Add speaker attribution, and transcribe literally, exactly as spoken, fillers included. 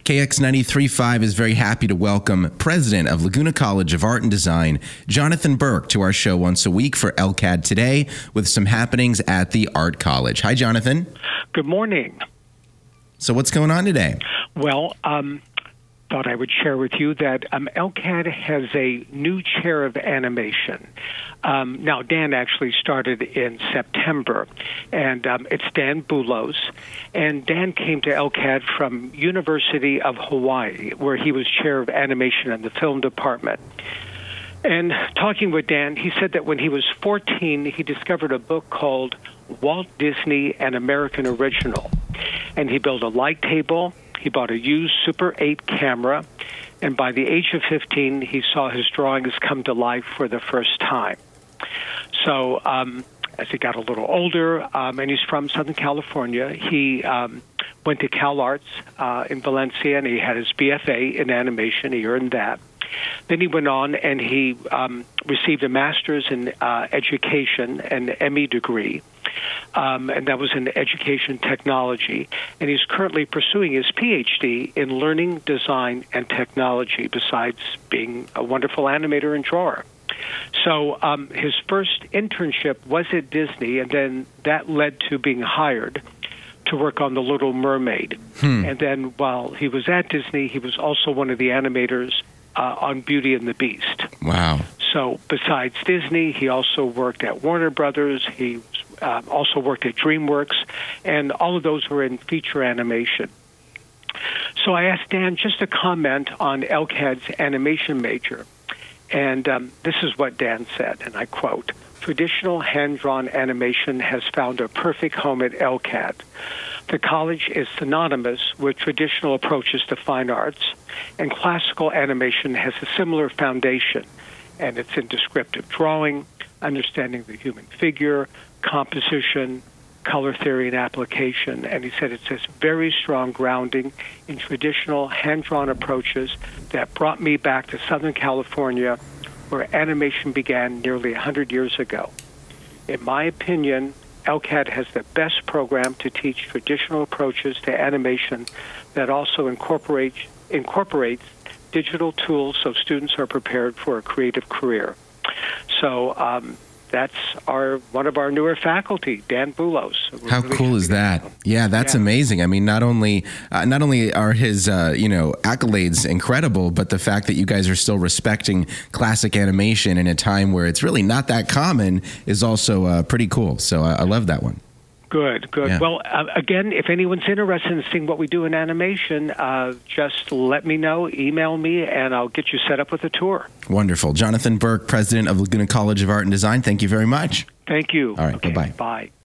Speaker 1: K X ninety-three point five is very happy to welcome President of Laguna College of Art and Design, Jonathan Burke, to our show once a week for L C A D Today with some happenings at the Art College. Hi, Jonathan.
Speaker 2: Good morning.
Speaker 1: So what's going on today?
Speaker 2: Well, um, thought I would share with you that um, L C A D has a new chair of animation. Um, now, Dan actually started in September, and um, it's Dan Boulos. And Dan came to L C A D from University of Hawaii, where he was chair of animation in the film department. And talking with Dan, he said that when he was fourteen, he discovered a book called Walt Disney, an American Original. And he built a light table. He bought a used Super eight camera. And by the age of fifteen, he saw his drawings come to life for the first time. So um, as he got a little older, um, and he's from Southern California, he um, went to Cal Arts uh, in Valencia, and he had his B F A in animation. He earned that. Then he went on and he um, received a master's in uh, education, an M E degree, um, and that was in education technology. And he's currently pursuing his P H D in learning, design, and technology, besides being a wonderful animator and drawer. So um, his first internship was at Disney, and then that led to being hired to work on The Little Mermaid. Hmm. And then while he was at Disney, he was also one of the animators uh, on Beauty and the Beast.
Speaker 1: Wow.
Speaker 2: So besides Disney, he also worked at Warner Brothers. He uh, also worked at DreamWorks, and all of those were in feature animation. So I asked Dan just to comment on L C A D's animation major. And um, this is what Dan said, and I quote, "Traditional hand-drawn animation has found a perfect home at L C A D. The college is synonymous with traditional approaches to fine arts, and classical animation has a similar foundation, and it's in descriptive drawing, understanding the human figure, composition, color theory, and application." And he said it says very strong grounding in traditional hand-drawn approaches that brought me back to Southern California, where animation began nearly one hundred years ago. In my opinion, L C A D has the best program to teach traditional approaches to animation that also incorporates incorporates digital tools so students are prepared for a creative career. So um, that's our one of our newer faculty, Dan Boulos. We're
Speaker 1: How
Speaker 2: really
Speaker 1: cool is that? Yeah, that's
Speaker 2: yeah.
Speaker 1: amazing. I mean, not only uh, not only are his uh, you know accolades incredible, but the fact that you guys are still respecting classic animation in a time where it's really not that common is also uh, pretty cool. So I, I love that one.
Speaker 2: Good, good.
Speaker 1: Yeah.
Speaker 2: Well, uh, again, if anyone's interested in seeing what we do in animation, uh, just let me know, email me, and I'll get you set up with a tour.
Speaker 1: Wonderful. Jonathan Burke, President of Laguna College of Art and Design, thank you very much.
Speaker 2: Thank you.
Speaker 1: All right,
Speaker 2: okay,
Speaker 1: bye-bye.
Speaker 2: Bye.